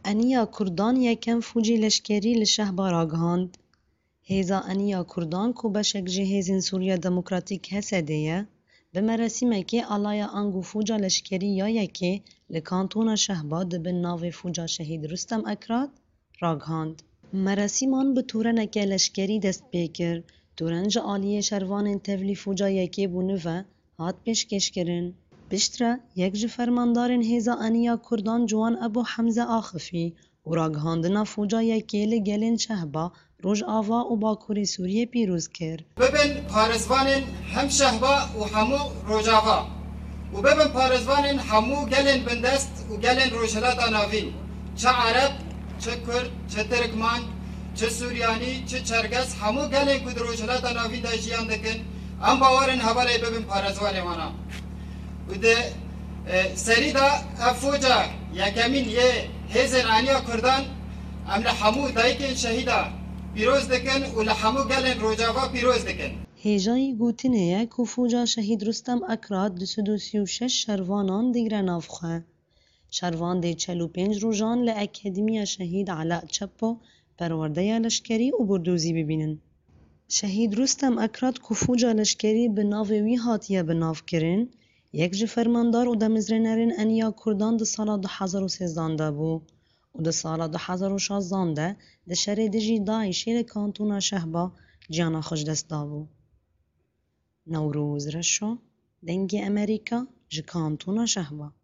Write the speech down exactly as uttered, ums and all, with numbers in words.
انیا کردان یکم فوجی لشکری لشهبا راگهاند. هیزا انیا کردان کو بشک جهیزین سوریا دموکراتیک هسدیه به مراسمه که آلایا انگو فوجا لشکری یا یکی لکانتونا شهبا دبن ناو فوجا شهید رستم اکراد راگهاند. مراسمان به تورنک لشکری دست بیکر تورنج آلیه شروان تولی فوجا یکی بونوه هات پیشکش کرن. بشتره یک جو فرماندارن هیزا انیا کردان جوان ابو حمزه آخفی و راگهاندنا فوجا یکی لگلن شهبا روژ آوا و باکوری سوریه پیروز کرد. ببن پارزوان هم شهبا و همو روژ آوا و ببن پارزوان همو گلن بندست و گلن روژهلات ناوین چه عرب، چه کرد، چه ترکمان، چه سوریانی، چه چرگس همو گلن کد روژهلات ناوین دا جیان دکن ام باورن حواله ببن پارزوان مانا و ده سری دا افوجا یکمین یه هزن آنیا کردان ام لحمو دایکن شهیدا پیروز دکن و لحمو گلن روجاوا پیروز دکن. هیجایی گوتنه که فوجا شهید رستم اکراد دویست و سی و شش شروانان دیگر نافخه. شروان دی چهل و پنج روزان لأکادمیا شهید علاء چپو پرورده لشکری و بردوزی ببینن. شهید رستم اکراد که فوجا لشکری به ناوی هاتیه به ناو کرن یک جو فرماندار و دمزرنرین انیا کردان ده سالا دو هزار و سیزده بو و ده سالا دو هزار و شازده ده شر دجی داعشی لکانتونا شهبا جانا خوش دست دابو. نوروز رشو دنگ امریکا جکانتونا شهبا